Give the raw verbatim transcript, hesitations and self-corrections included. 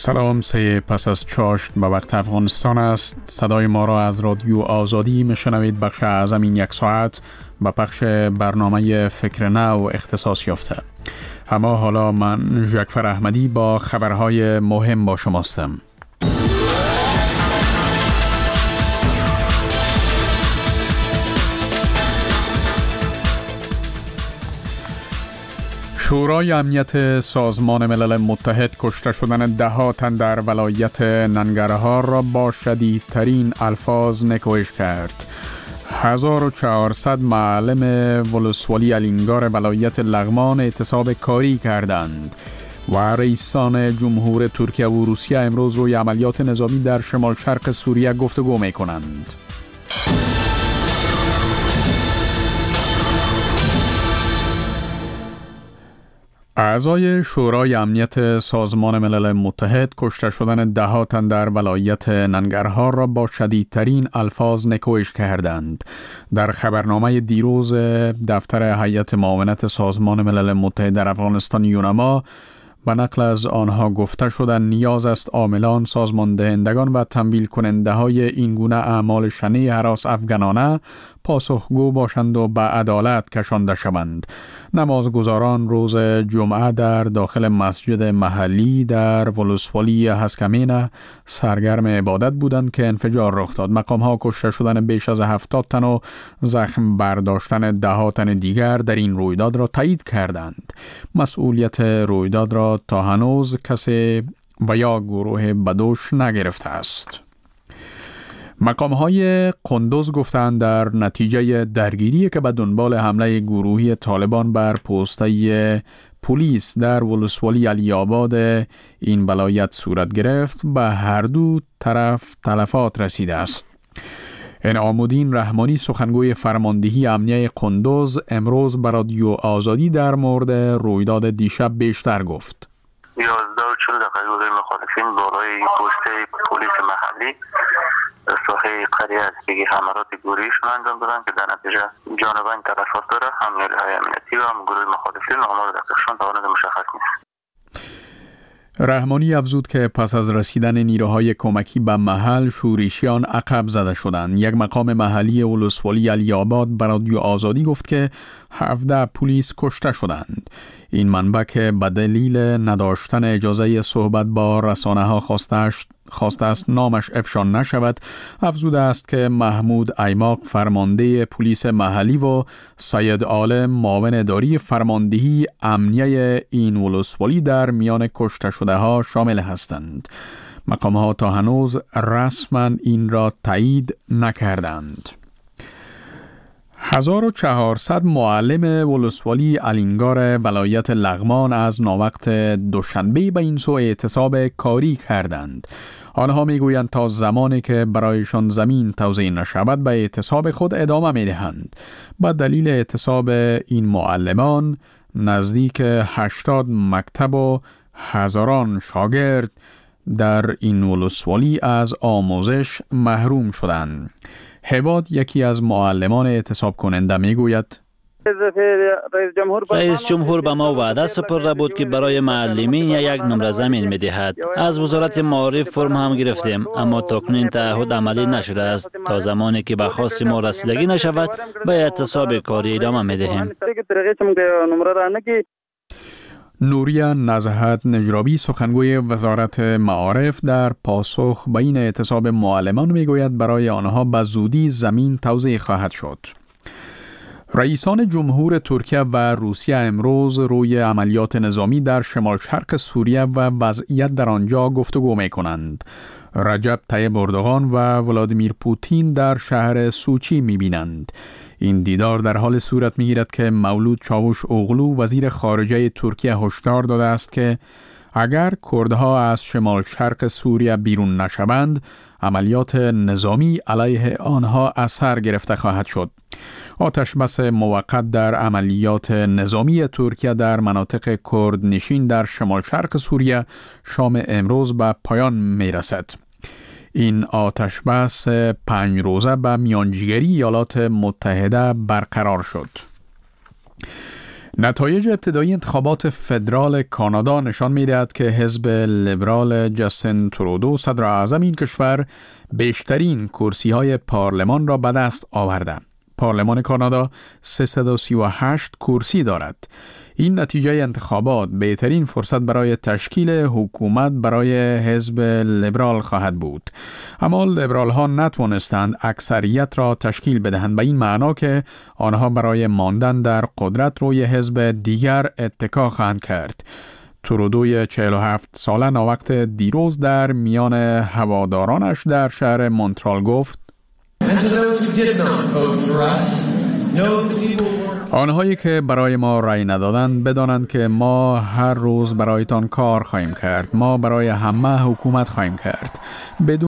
سلام، سه پس از چاشت به وقت افغانستان است. صدای ما را از رادیو آزادی میشنوید. بخش اعظم این یک ساعت به پخش برنامه فکر نو اختصاص یافته. اما حالا من جعفر احمدی با خبرهای مهم با شماستم. شورای امنیت سازمان ملل متحد کشته شدن ده ها تن در ولایت ننگرهار را با شدیدترین الفاظ نکوهش کرد. هزار و چهارصد معلم ولسوالی الینگار ولایت لغمان اعتصاب کاری کردند و رئیسان جمهور ترکیه و روسیه امروز روی عملیات نظامی در شمال شرق سوریه گفتگو می کنند. اعضای شورای امنیت سازمان ملل متحد کشته شدن ده ها تن در ولایت ننگرهار را با شدیدترین الفاظ نکوهش کردند. در خبرنامه دیروز دفتر هیئت معاونت سازمان ملل متحد در افغانستان یونما به نقل از آنها گفته شدن نیاز است عاملان، سازمان دهندگان و تمویل کننده های این گونه اعمال شنیع هراس افغانانه پاسخگو باشند و به عدالت کشانده شوند. نمازگزاران روز جمعه در داخل مسجد محلی در ولسوالی هسکمینه سرگرم عبادت بودند که انفجار رخ داد. مقام ها کشته شدن بیش از هفتاد تن و زخم برداشتن ده ها تن دیگر در این رویداد را تایید کردند. مسئولیت رویداد را تا هنوز کسی و یا گروه بدوش نگرفته است. مقام‌های قندوز گفتند در نتیجه درگیری که به دنبال حمله گروهی طالبان بر پسته پلیس در ولسوالی علی آباد این ولایت صورت گرفت به هر دو طرف تلفات رسیده است. انعام‌الدین رحمانی سخنگوی فرماندهی امنیه قندوز امروز به رادیو آزادی در مورد رویداد دیشب بیشتر گفت. یازده و چهل دقیقه گروه مخالفین بالای پست پلیس محلی ساحه قریه است که حملات گروهیشون انجام دادن که در نتیجه جانبین تلفات داره. هم نیروهای امنیتی و هم گروه مخالفین آمار دقیقشان تا آن مشخص نیست. رحمانی افزود که پس از رسیدن نیروهای کمکی به محل شورشیان عقب زده شدند. یک مقام محلی ولسوالی علی آباد به رادیو آزادی گفت که هفده پلیس کشته شدند. این منبع که به دلیل نداشتن اجازه صحبت با رسانه ها خواسته است نامش افشا نشود، افزوده است که محمود ایماق فرمانده پلیس محلی و سید عالم معاون اداری فرماندهی امنیه این ولسوالی در میان کشته شده ها شامل هستند. مقام ها تا هنوز رسما این را تایید نکردند. هزار و چهارصد معلم ولسوالی الینگار ولایت لغمان از ناوقت دوشنبه به این سو اعتصاب کاری کردند. آنها میگویند تا زمانی که برایشان زمین توزیع نشود به اعتصاب خود ادامه میدهند. با دلیل اعتصاب این معلمان نزدیک هشتاد مکتب و هزاران شاگرد در این ولسوالی از آموزش محروم شدند. هواد یکی از معلمان اعتصاب کننده میگوید رئیس جمهور به ما وعده سپرده بود که برای معلمین یک نمره زمین میدهد. از وزارت معارف فرم هم گرفتیم اما تاکنون این تعهد عملی نشده است. تا زمانی که به خواست ما رسیدگی نشود به اعتصاب کاری ادامه میدهیم. نوریه نزهت نجرابی سخنگوی وزارت معارف در پاسخ به این اعتصاب معلمان میگوید برای آنها به زودی زمین توزیع خواهد شد. رئیسان جمهور ترکیه و روسیه امروز روی عملیات نظامی در شمال شرق سوریه و وضعیت در آنجا گفتگو می کنند. رجب طیب اردوغان و ولادیمیر پوتین در شهر سوچی می بینند. این دیدار در حال صورت می گیرد که مولود چاوش اوغلو وزیر خارجه ترکیه هشدار داده است که اگر کردها از شمال شرق سوریه بیرون نشوند عملیات نظامی علیه آنها اثر گرفته خواهد شد. آتش بس موقت در عملیات نظامی ترکیه در مناطق کرد نشین در شمال شرق سوریه شام امروز به پایان می رسد. این آتش بس پنج روزه به میانجیگری ایالات متحده برقرار شد. نتایج ابتدایی انتخابات فدرال کانادا نشان می‌دهد که حزب لیبرال جاستین ترودو صدر اعظم این کشور بیشترین کرسی‌های پارلمان را به دست آورده. پارلمان کانادا سیصد و سی و هشت کرسی دارد. این نتیجه انتخابات بهترین فرصت برای تشکیل حکومت برای حزب لیبرال خواهد بود. اما لیبرال ها نتوانستند اکثریت را تشکیل بدهند، به این معنا که آنها برای ماندن در قدرت روی حزب دیگر اتکا خواهند کرد. ترودوی چهل و هفت ساله ناوقت دیروز در میان هوادارانش در شهر مونترال گفت: آنهایی که برای ما رأی ندادند بدانند که ما هر روز برایتان کار خواهیم کرد. ما برای همه حکومت خواهیم کرد. بدون